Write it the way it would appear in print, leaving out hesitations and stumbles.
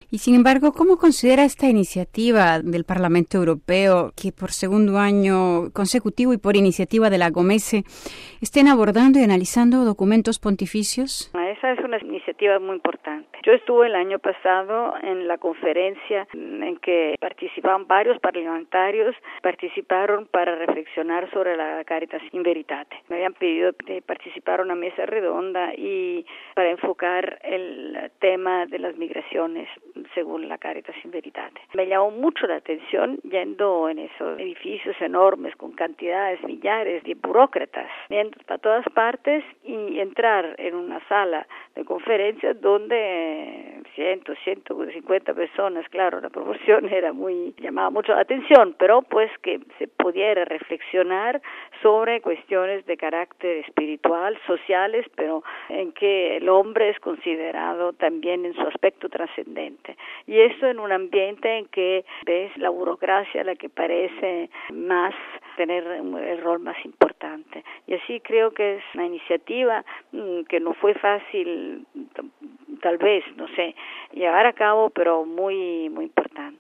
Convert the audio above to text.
Y sin embargo, ¿cómo considera esta iniciativa del Parlamento Europeo que por segundo año consecutivo y por iniciativa de la COMECE estén abordando y analizando documentos pontificios? Esa es una iniciativa muy importante. Yo estuve el año pasado en la conferencia en que participaban varios parlamentarios, participaron para reflexionar sobre la Caritas in Veritate. Me habían pedido de participar en una mesa redonda y para enfocar el tema de las migraciones según la Caritas in Veritate. Me llamó mucho la atención yendo en esos edificios enormes con cantidades, millares de burócratas, viendo para todas partes y entrar en una sala de conferencias donde 150 personas, claro, la proporción llamaba mucho la atención, pero pues que se pudiera reflexionar sobre cuestiones de carácter espiritual, sociales, pero en que el hombre es considerado también en su aspecto trascendente. Y eso en un ambiente en que ves la burocracia la que parece más tener el rol más importante. Y así creo que es una iniciativa que no fue fácil, tal vez, no sé, llevar a cabo, pero muy, muy importante.